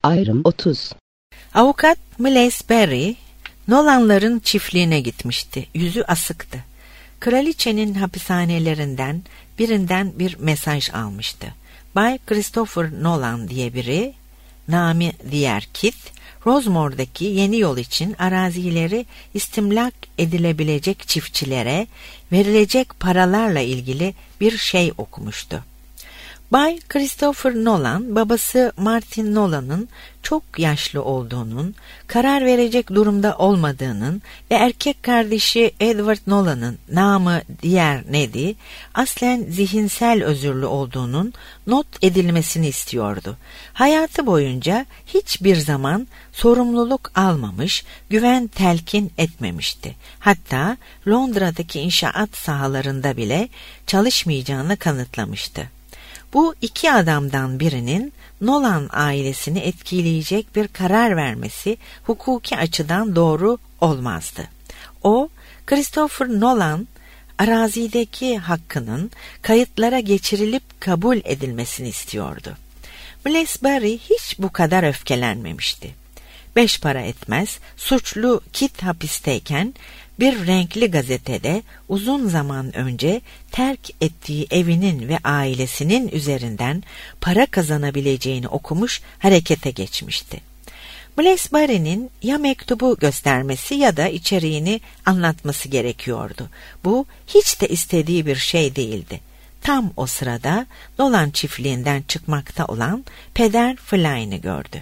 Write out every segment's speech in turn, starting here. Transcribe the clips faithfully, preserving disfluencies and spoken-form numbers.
Ayrım otuz. Avukat Miles Barry, Nolan'ların çiftliğine gitmişti. Yüzü asıktı. Kraliçenin hapishanelerinden birinden bir mesaj almıştı. Bay Christopher Nolan diye biri, namı diğer Kit, Rosemore'daki yeni yol için arazileri istimlak edilebilecek çiftçilere verilecek paralarla ilgili bir şey okumuştu. Bay Christopher Nolan, babası Martin Nolan'ın çok yaşlı olduğunun, karar verecek durumda olmadığının ve erkek kardeşi Edward Nolan'ın, namı diğer Neddy, aslen zihinsel özürlü olduğunun not edilmesini istiyordu. Hayatı boyunca hiçbir zaman sorumluluk almamış, güven telkin etmemişti. Hatta Londra'daki inşaat sahalarında bile çalışmayacağını kanıtlamıştı. Bu iki adamdan birinin Nolan ailesini etkileyecek bir karar vermesi hukuki açıdan doğru olmazdı. O, Christopher Nolan, arazideki hakkının kayıtlara geçirilip kabul edilmesini istiyordu. Miles Barry hiç bu kadar öfkelenmemişti. Beş para etmez, suçlu Kit hapisteyken bir renkli gazetede uzun zaman önce terk ettiği evinin ve ailesinin üzerinden para kazanabileceğini okumuş, harekete geçmişti. Miles Barry'nin ya mektubu göstermesi ya da içeriğini anlatması gerekiyordu. Bu hiç de istediği bir şey değildi. Tam o sırada Nolan çiftliğinden çıkmakta olan Peder Flynn'i gördü.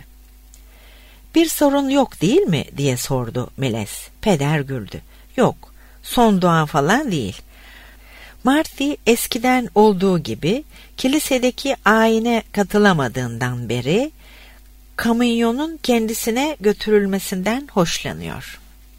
"Bir sorun yok değil mi?" diye sordu Miles. Peder güldü. "Yok, son dua falan değil. Marty eskiden olduğu gibi kilisedeki ayine katılamadığından beri kamyonun kendisine götürülmesinden hoşlanıyor.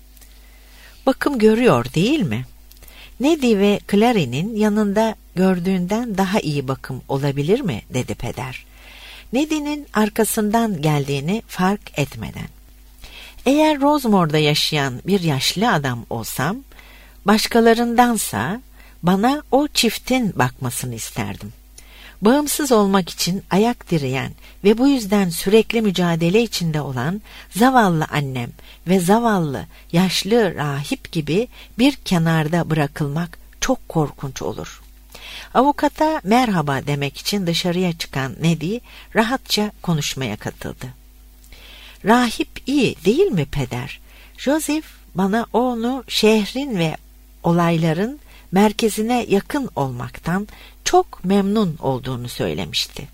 Bakım görüyor değil mi? Neddy ve Clary'nin yanında gördüğünden daha iyi bakım olabilir mi?" dedi peder. Neddy'nin arkasından geldiğini fark etmeden. "Eğer Rosemore'da yaşayan bir yaşlı adam olsam, başkalarındansa bana o çiftin bakmasını isterdim. Bağımsız olmak için ayak direyen ve bu yüzden sürekli mücadele içinde olan zavallı annem ve zavallı yaşlı rahip gibi bir kenarda bırakılmak çok korkunç olur." Avukata merhaba demek için dışarıya çıkan Neddy rahatça konuşmaya katıldı. "Rahip iyi değil mi peder? Joseph bana onu şehrin ve olayların merkezine yakın olmaktan çok memnun olduğunu söylemişti."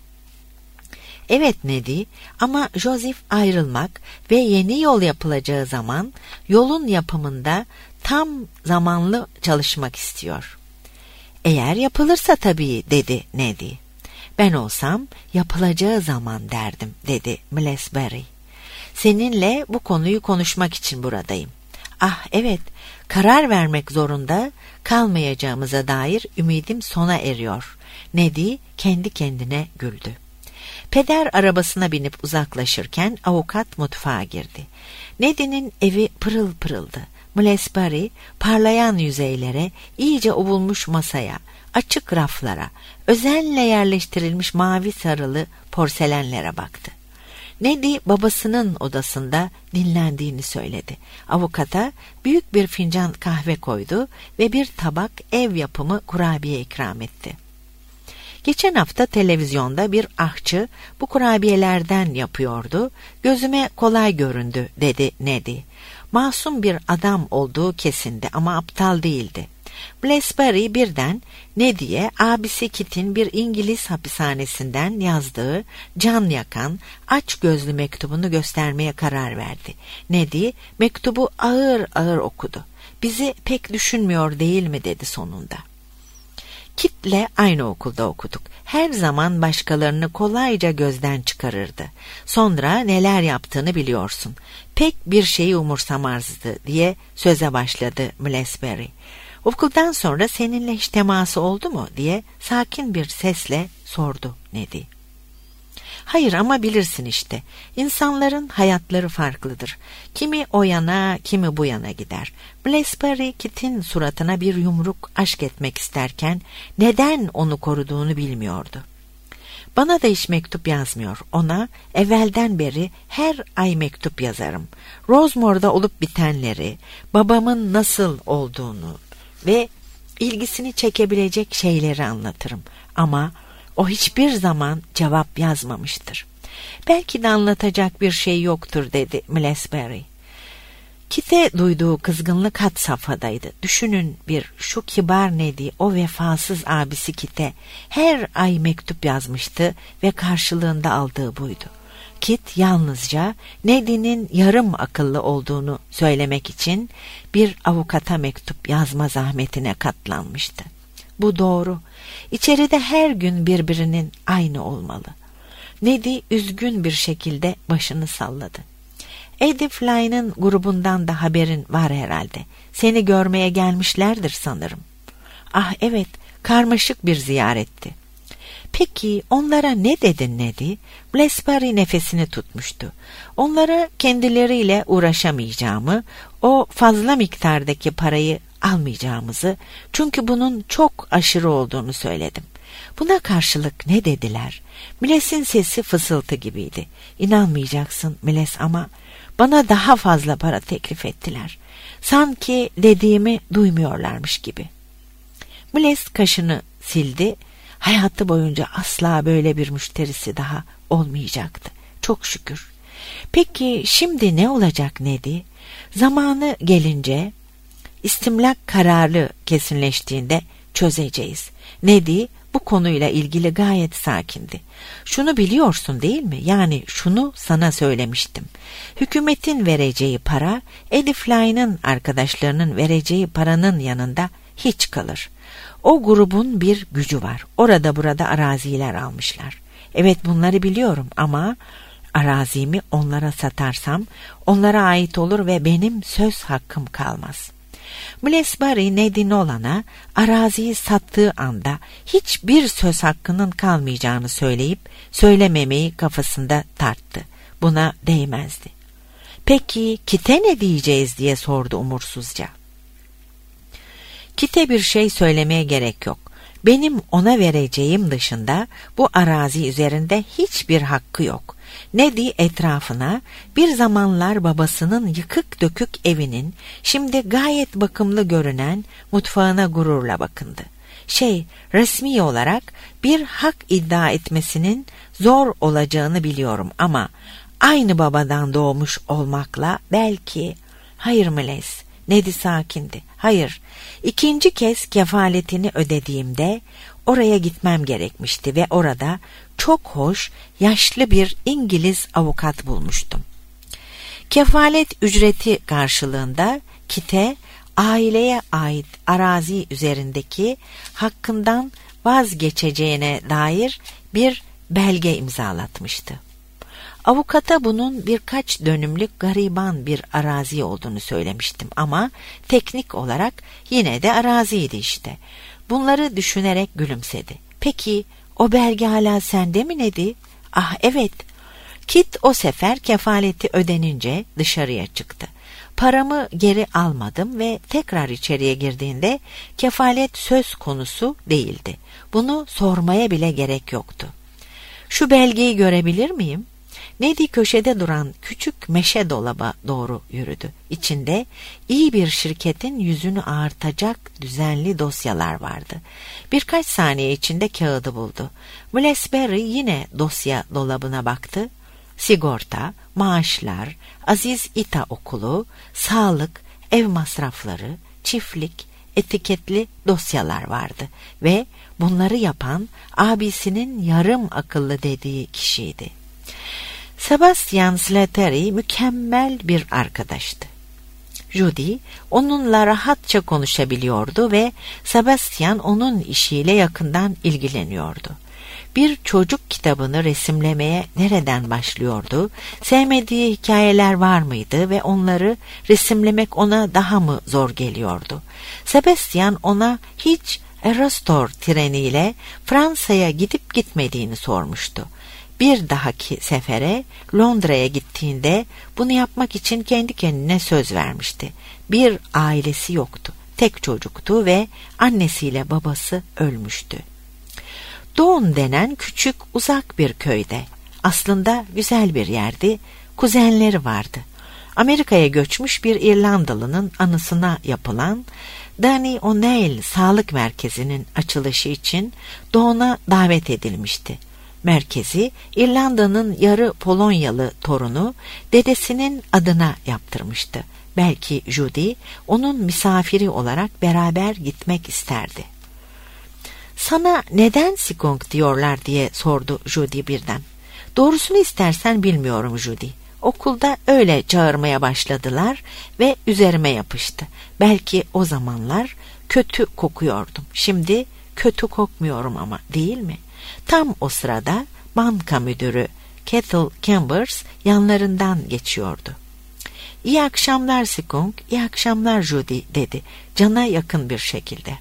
"Evet Neddy, ama Joseph ayrılmak ve yeni yol yapılacağı zaman yolun yapımında tam zamanlı çalışmak istiyor." "Eğer yapılırsa tabii," dedi Neddy. "Ben olsam yapılacağı zaman derdim," dedi Miles Barry. "Seninle bu konuyu konuşmak için buradayım. Ah evet, karar vermek zorunda kalmayacağımıza dair ümidim sona eriyor." Neddy kendi kendine güldü. Peder arabasına binip uzaklaşırken avukat mutfağa girdi. Neddy'nin evi pırıl pırıldı. Miles Barry parlayan yüzeylere, iyice ovulmuş masaya, açık raflara, özenle yerleştirilmiş mavi sarılı porselenlere baktı. Neddy babasının odasında dinlendiğini söyledi. Avukata büyük bir fincan kahve koydu ve bir tabak ev yapımı kurabiye ikram etti. "Geçen hafta televizyonda bir ahçı bu kurabiyelerden yapıyordu. Gözüme kolay göründü," dedi Neddy. Masum bir adam olduğu kesindi ama aptal değildi. Miles Barry birden Neddy'ye abisi Kit'in bir İngiliz hapishanesinden yazdığı can yakan, aç gözlü mektubunu göstermeye karar verdi. Neddy mektubu ağır ağır okudu. "Bizi pek düşünmüyor değil mi?" dedi sonunda. "Kit'le aynı okulda okuduk. Her zaman başkalarını kolayca gözden çıkarırdı. Sonra neler yaptığını biliyorsun. Pek bir şeyi umursamazdı," diye söze başladı Miles Barry. "Okuldan sonra seninle hiç teması oldu mu?" diye sakin bir sesle sordu Neddy. "Hayır, ama bilirsin işte. İnsanların hayatları farklıdır. Kimi o yana, kimi bu yana gider." Miles Barry Kit'in suratına bir yumruk aşk etmek isterken neden onu koruduğunu bilmiyordu. Bana da hiç mektup yazmıyor. Ona evvelden beri her ay mektup yazarım. Rosemore'da olup bitenleri, babamın nasıl olduğunu ve ilgisini çekebilecek şeyleri anlatırım. Ama o hiçbir zaman cevap yazmamıştır. Belki de anlatacak bir şey yoktur dedi Millesbury. Kit'e duyduğu kızgınlık had safhadaydı. Düşünün, bir şu kibar Neddy, o vefasız abisi Kit'e her ay mektup yazmıştı ve karşılığında aldığı buydu. Kit yalnızca Neddy'nin yarım akıllı olduğunu söylemek için bir avukata mektup yazma zahmetine katlanmıştı. Bu doğru. İçeride her gün birbirinin aynı olmalı. Neddy üzgün bir şekilde başını salladı. Edith Lyne'ın grubundan da haberin var herhalde. Seni görmeye gelmişlerdir sanırım. Ah evet, karmaşık bir ziyaretti. Peki onlara ne dedin Neddy? Millesbury nefesini tutmuştu. Onlara kendileriyle uğraşamayacağımı, o fazla miktardaki parayı almayacağımızı, çünkü bunun çok aşırı olduğunu söyledim. Buna karşılık ne dediler? Milles'in sesi fısıltı gibiydi. İnanmayacaksın Milles, ama bana daha fazla para teklif ettiler. Sanki dediğimi duymuyorlarmış gibi. Milles kaşını sildi. Hayatı boyunca asla böyle bir müşterisi daha olmayacaktı. Çok şükür. Peki şimdi ne olacak Neddy? Zamanı gelince, istimlak kararı kesinleştiğinde çözeceğiz. Neddy bu konuyla ilgili gayet sakindi. Şunu biliyorsun değil mi? Yani şunu sana söylemiştim. Hükümetin vereceği para, Edith Lyne'ın arkadaşlarının vereceği paranın yanında hiç kalır. O grubun bir gücü var. Orada burada araziler almışlar. Evet, bunları biliyorum ama arazimi onlara satarsam onlara ait olur ve benim söz hakkım kalmaz. Millesbury Neddy Nolan'a araziyi sattığı anda hiçbir söz hakkının kalmayacağını söyleyip söylememeyi kafasında tarttı. Buna değmezdi. Peki Kit'e ne diyeceğiz diye sordu umursuzca. Kit'e bir şey söylemeye gerek yok. Benim ona vereceğim dışında bu arazi üzerinde hiçbir hakkı yok. Neddy etrafına bir zamanlar babasının yıkık dökük evinin şimdi gayet bakımlı görünen mutfağına gururla bakındı. Şey, resmi olarak bir hak iddia etmesinin zor olacağını biliyorum ama aynı babadan doğmuş olmakla belki... Hayır Milles, Neddy sakindi. Hayır, ikinci kez kefaletini ödediğimde oraya gitmem gerekmişti ve orada çok hoş, yaşlı bir İngiliz avukat bulmuştum. Kefalet ücreti karşılığında Kit'e aileye ait arazi üzerindeki hakkından vazgeçeceğine dair bir belge imzalatmıştı. Avukata bunun birkaç dönümlük gariban bir arazi olduğunu söylemiştim ama teknik olarak yine de araziydi işte. Bunları düşünerek gülümsedi. Peki o belge hala sende mi Neddy? Ah evet. Kit o sefer kefaleti ödenince dışarıya çıktı. Paramı geri almadım ve tekrar içeriye girdiğinde kefalet söz konusu değildi. Bunu sormaya bile gerek yoktu. Şu belgeyi görebilir miyim? Neddy köşede duran küçük meşe dolaba doğru yürüdü. İçinde iyi bir şirketin yüzünü ağartacak düzenli dosyalar vardı. Birkaç saniye içinde kağıdı buldu. Millesbury yine dosya dolabına baktı. Sigorta, maaşlar, Aziz İta okulu, sağlık, ev masrafları, çiftlik, etiketli dosyalar vardı ve bunları yapan abisinin yarım akıllı dediği kişiydi. Sebastian Slattery mükemmel bir arkadaştı. Judy onunla rahatça konuşabiliyordu ve Sebastian onun işiyle yakından ilgileniyordu. Bir çocuk kitabını resimlemeye nereden başlıyordu? Sevmediği hikayeler var mıydı ve onları resimlemek ona daha mı zor geliyordu? Sebastian ona hiç Eurostar treniyle Fransa'ya gidip gitmediğini sormuştu. Bir dahaki sefere Londra'ya gittiğinde bunu yapmak için kendi kendine söz vermişti. Bir ailesi yoktu. Tek çocuktu ve annesiyle babası ölmüştü. Dawn denen küçük uzak bir köyde. Aslında güzel bir yerdi. Kuzenleri vardı. Amerika'ya göçmüş bir İrlandalı'nın anısına yapılan Danny O'Neill Sağlık Merkezi'nin açılışı için Dawn'a davet edilmişti. Merkezi İrlanda'nın yarı Polonyalı torunu dedesinin adına yaptırmıştı. Belki Judy onun misafiri olarak beraber gitmek isterdi. "Sana neden Skunk diyorlar?" diye sordu Judy birden. "Doğrusunu istersen bilmiyorum Judy. Okulda öyle çağırmaya başladılar ve üzerime yapıştı. Belki o zamanlar kötü kokuyordum. Şimdi kötü kokmuyorum ama, değil mi?" Tam o sırada banka müdürü Kettle Chambers yanlarından geçiyordu. "İyi akşamlar Skunk, iyi akşamlar Judy," dedi cana yakın bir şekilde.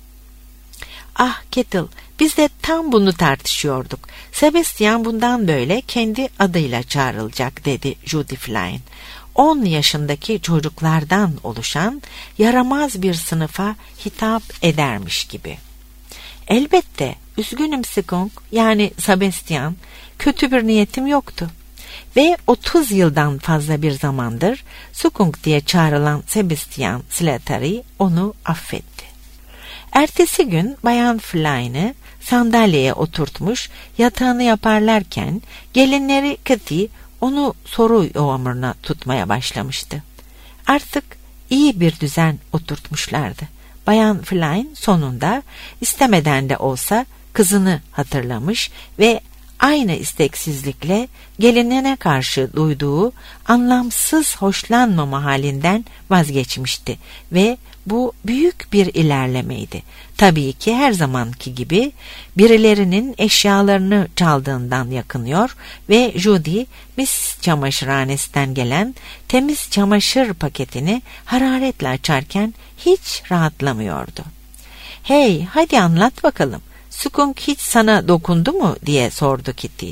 "Ah Kettle, biz de tam bunu tartışıyorduk. Sebastian bundan böyle kendi adıyla çağrılacak," dedi Judy Flynn. On yaşındaki çocuklardan oluşan yaramaz bir sınıfa hitap edermiş gibi. "Elbette, üzgünüm Skunk, yani Sebastian, kötü bir niyetim yoktu." Ve otuz yıldan fazla bir zamandır Skunk diye çağrılan Sebastian Slattery onu affetti. Ertesi gün Bayan Flynn'ı sandalyeye oturtmuş yatağını yaparlarken gelinleri Kitty onu soru yağmuruna tutmaya başlamıştı. Artık iyi bir düzen oturtmuşlardı. Bayan Flynn sonunda istemeden de olsa kızını hatırlamış ve aynı isteksizlikle gelinine karşı duyduğu anlamsız hoşlanmama halinden vazgeçmişti ve bu büyük bir ilerlemeydi. Tabii ki her zamanki gibi birilerinin eşyalarını çaldığından yakınıyor ve Judy Miss çamaşırhanesinden gelen temiz çamaşır paketini hararetle açarken hiç rahatlamıyordu. "Hey, hadi anlat bakalım. Skunk hiç sana dokundu mu?" diye sordu Kitty.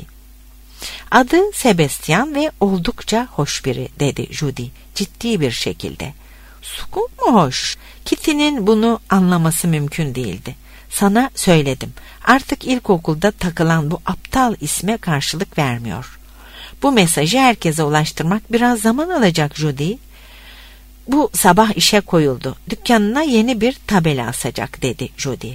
"Adı Sebastian ve oldukça hoş biri," dedi Judy ciddi bir şekilde. "Skunk mu hoş?" Kitty'nin bunu anlaması mümkün değildi. "Sana söyledim. Artık ilkokulda takılan bu aptal isme karşılık vermiyor. Bu mesajı herkese ulaştırmak biraz zaman alacak Judy. Bu sabah işe koyuldu. Dükkanına yeni bir tabela asacak," dedi Judy.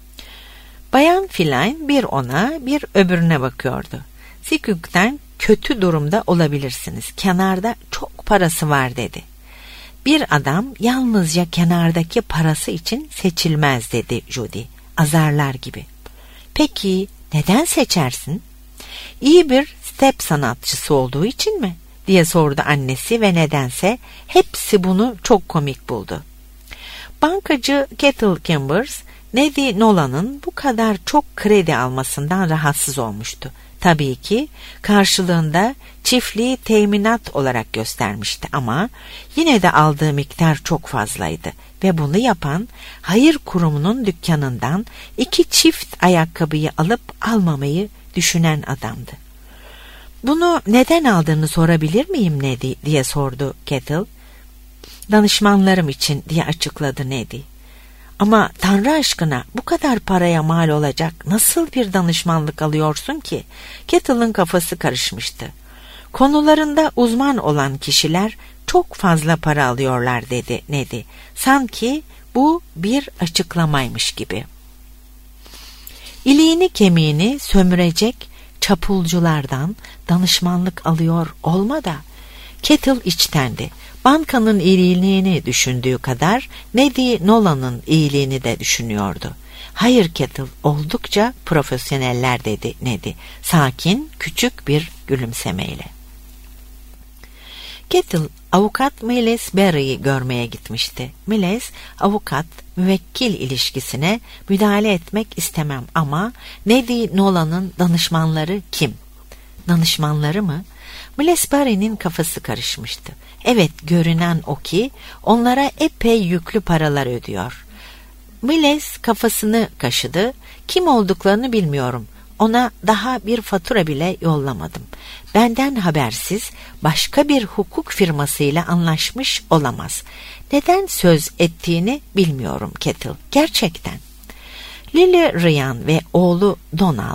Bayan Flynn bir ona bir öbürüne bakıyordu. "Skunk'ten kötü durumda olabilirsiniz. Kenarda çok parası var," dedi. "Bir adam yalnızca kenardaki parası için seçilmez," dedi Judy azarlar gibi. "Peki neden seçersin?" "İyi bir step sanatçısı olduğu için mi?" diye sordu annesi ve nedense hepsi bunu çok komik buldu. Bankacı Kettle Chambers, Neddy Nolan'ın bu kadar çok kredi almasından rahatsız olmuştu. Tabii ki karşılığında çiftliği teminat olarak göstermişti ama yine de aldığı miktar çok fazlaydı ve bunu yapan hayır kurumunun dükkanından iki çift ayakkabıyı alıp almamayı düşünen adamdı. "Bunu neden aldığını sorabilir miyim Neddy?" diye sordu Kettle. "Danışmanlarım için," diye açıkladı Neddy. "Ama Tanrı aşkına bu kadar paraya mal olacak nasıl bir danışmanlık alıyorsun ki?" Kettle'ın kafası karışmıştı. "Konularında uzman olan kişiler çok fazla para alıyorlar," dedi Neddy. Sanki bu bir açıklamaymış gibi. "İliğini kemiğini sömürecek çapulculardan danışmanlık alıyor olma da." Kettle içtendi. Bankanın iyiliğini düşündüğü kadar Neddy Nolan'ın iyiliğini de düşünüyordu. "Hayır Kettle, oldukça profesyoneller," dedi Neddy sakin küçük bir gülümsemeyle. Kettle avukat Miles Barry'i görmeye gitmişti. Miles, avukat müvekkil ilişkisine müdahale etmek istemem ama Neddy Nolan'ın danışmanları kim? Danışmanları mı? Miles Barry'nin kafası karışmıştı. Evet, görünen o ki onlara epey yüklü paralar ödüyor. Miles kafasını kaşıdı. "Kim olduklarını bilmiyorum. Ona daha bir fatura bile yollamadım. Benden habersiz başka bir hukuk firmasıyla anlaşmış olamaz. Neden söz ettiğini bilmiyorum Kettle. Gerçekten." Lily Ryan ve oğlu Donald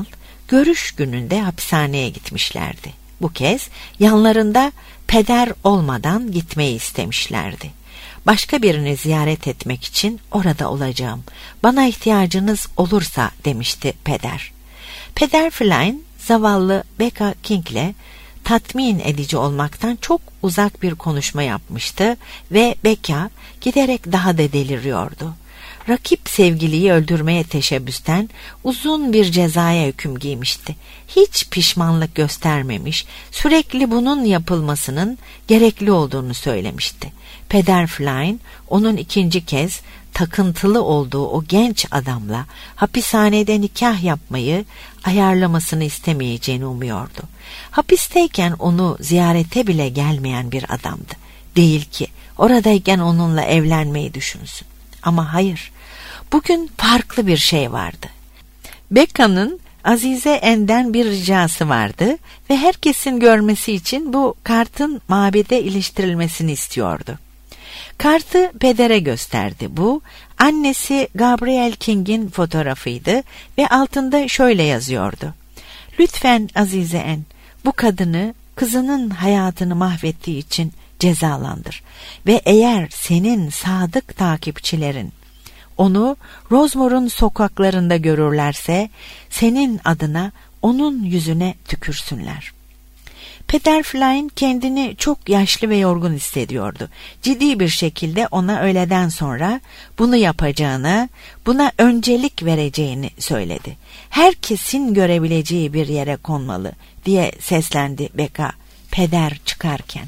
görüş gününde hapishaneye gitmişlerdi. Bu kez yanlarında peder olmadan gitmeyi istemişlerdi. Başka birini ziyaret etmek için orada olacağım. Bana ihtiyacınız olursa demişti peder. Peder Flynn zavallı Becca King'le tatmin edici olmaktan çok uzak bir konuşma yapmıştı ve Becca giderek daha da deliriyordu. Rakip sevgiliyi öldürmeye teşebbüsten uzun bir cezaya hüküm giymişti. Hiç pişmanlık göstermemiş, sürekli bunun yapılmasının gerekli olduğunu söylemişti. Peder Flynn onun ikinci kez takıntılı olduğu o genç adamla hapishanede nikah yapmayı ayarlamasını istemeyeceğini umuyordu. Hapisteyken onu ziyarete bile gelmeyen bir adamdı. Değil ki oradayken onunla evlenmeyi düşünsün. Ama hayır, bugün farklı bir şey vardı. Becca'nın Azize N'den bir ricası vardı ve herkesin görmesi için bu kartın mabede iliştirilmesini istiyordu. Kartı pedere gösterdi. Bu, annesi Gabrielle King'in fotoğrafıydı ve altında şöyle yazıyordu. Lütfen Azize N, bu kadını kızının hayatını mahvettiği için cezalandır ve eğer senin sadık takipçilerin onu Rosemore'un sokaklarında görürlerse senin adına onun yüzüne tükürsünler. Peder Flynn kendini çok yaşlı ve yorgun hissediyordu. Ciddi bir şekilde ona öğleden sonra bunu yapacağını, buna öncelik vereceğini söyledi. Herkesin görebileceği bir yere konmalı diye seslendi Becca peder çıkarken.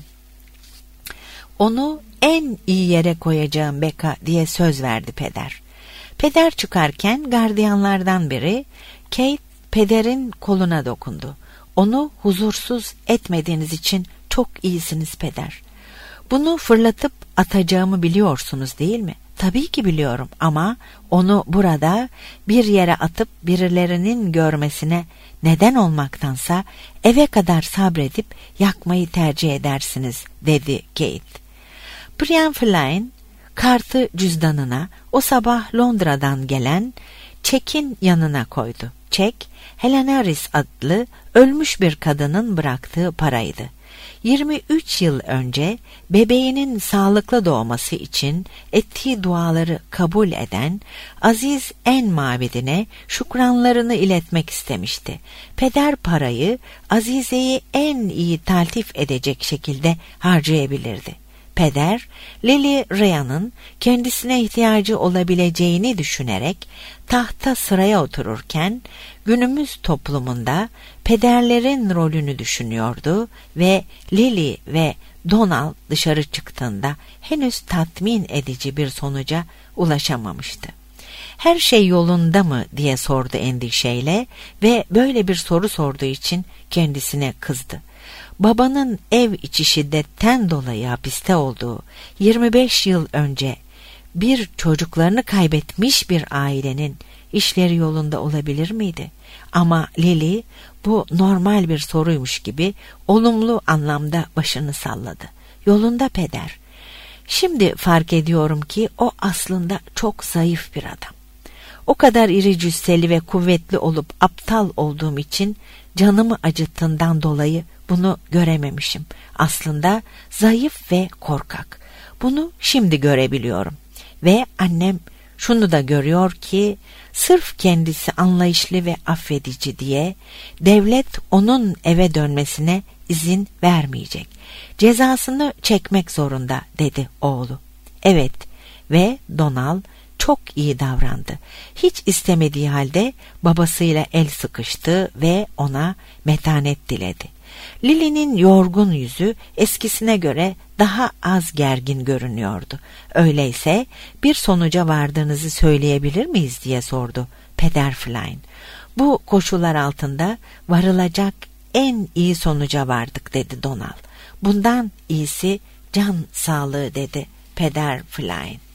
Onu en iyi yere koyacağım Becca diye söz verdi peder. Peder çıkarken gardiyanlardan biri Kate pederin koluna dokundu. Onu huzursuz etmediğiniz için çok iyisiniz peder. Bunu fırlatıp atacağımı biliyorsunuz değil mi? Tabii ki biliyorum ama onu burada bir yere atıp birilerinin görmesine neden olmaktansa eve kadar sabredip yakmayı tercih edersiniz dedi Kate. Brian Flynn kartı cüzdanına o sabah Londra'dan gelen çekin yanına koydu. Çek, Helen Harris adlı ölmüş bir kadının bıraktığı paraydı. yirmi üç yıl önce bebeğinin sağlıklı doğması için ettiği duaları kabul eden Aziz En mabedine şükranlarını iletmek istemişti. Peder parayı Azize'yi en iyi taltif edecek şekilde harcayabilirdi. Peder, Lily Rhea'nın kendisine ihtiyacı olabileceğini düşünerek tahta sıraya otururken günümüz toplumunda pederlerin rolünü düşünüyordu ve Lily ve Donald dışarı çıktığında henüz tatmin edici bir sonuca ulaşamamıştı. Her şey yolunda mı diye sordu endişeyle ve böyle bir soru sorduğu için kendisine kızdı. Babanın ev içi şiddetten dolayı hapiste olduğu yirmi beş yıl önce bir çocuklarını kaybetmiş bir ailenin işleri yolunda olabilir miydi? Ama Lily bu normal bir soruymuş gibi olumlu anlamda başını salladı. Yolunda peder. Şimdi fark ediyorum ki o aslında çok zayıf bir adam. O kadar iri cüsseli ve kuvvetli olup aptal olduğum için canımı acıttığından dolayı bunu görememişim. Aslında zayıf ve korkak. Bunu şimdi görebiliyorum. Ve annem şunu da görüyor ki sırf kendisi anlayışlı ve affedici diye devlet onun eve dönmesine izin vermeyecek. Cezasını çekmek zorunda dedi oğlu. Evet ve Donald çok iyi davrandı. Hiç istemediği halde babasıyla el sıkıştı ve ona metanet diledi. Lily'nin yorgun yüzü eskisine göre daha az gergin görünüyordu. Öyleyse bir sonuca vardığınızı söyleyebilir miyiz diye sordu Peder Flynn. Bu koşullar altında varılacak en iyi sonuca vardık dedi Donald. Bundan iyisi can sağlığı dedi Peder Flynn.